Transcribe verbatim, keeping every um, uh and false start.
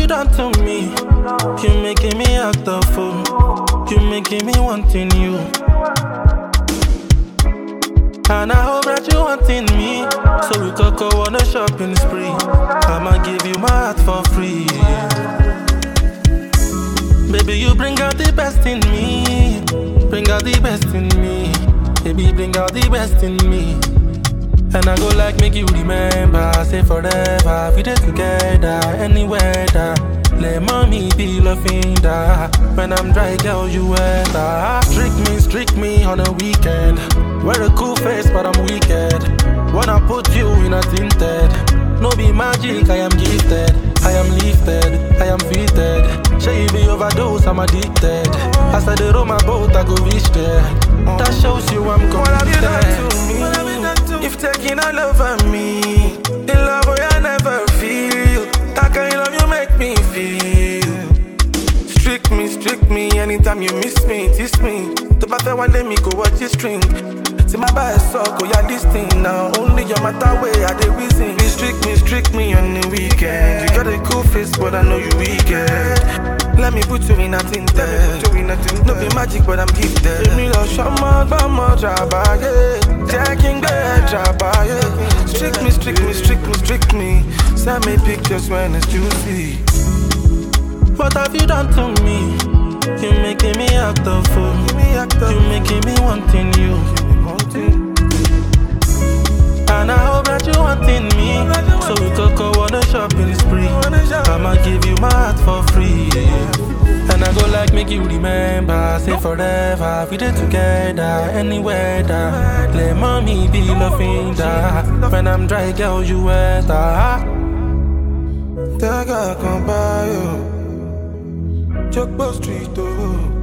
done to me? You making me act a fool. You making me wanting you. And I hope that you wanting me, so we could go on a shopping spree. I'ma give you my heart for free. Baby, you bring out the best in me. Bring out the best in me. Baby, bring out the best in me. And I go like make you remember, say forever, we did together, any weather. Let mommy be loving that. When I'm dry, girl, you weather. Strict me, strict me on a weekend. Wear a cool face, but I'm wicked. Wanna put you in a tinted. No be magic, I am gifted. I am lifted, I am fitted. Shall you be overdose, I'm addicted. As I roll my boat, I go reach there. That shows you I'm committed. What have you done to me? What have you done to me? You've taken all over me. In love where I never feel. That kind of love you make me feel. Strict me, strict me. Anytime you miss me, tease me. To battle one day me go watch you string. See my bad suck, oh yeah, this thing now. Only your matter way I dey reason. Be strict me, strict me on the weekend. You got a cool face, but I know you wicked. Let me put you in a tinted. No be magic, but I'm gifted. Me love shama, bama, jabaye. Taking bed, jabaye. Strict me, strict me, strict me, strict me. Send me pictures when it's juicy. What have you done to me? You making me act a fool. You making me wanting you. And I hope that you wanting me, so we could go on a shopping spree. I'ma give you my heart for free. And I go like make you remember, say forever, we did together, any weather. Let mommy be loving that. When I'm dry, girl, you weather. Take a come by you. Jogbo Street, oh.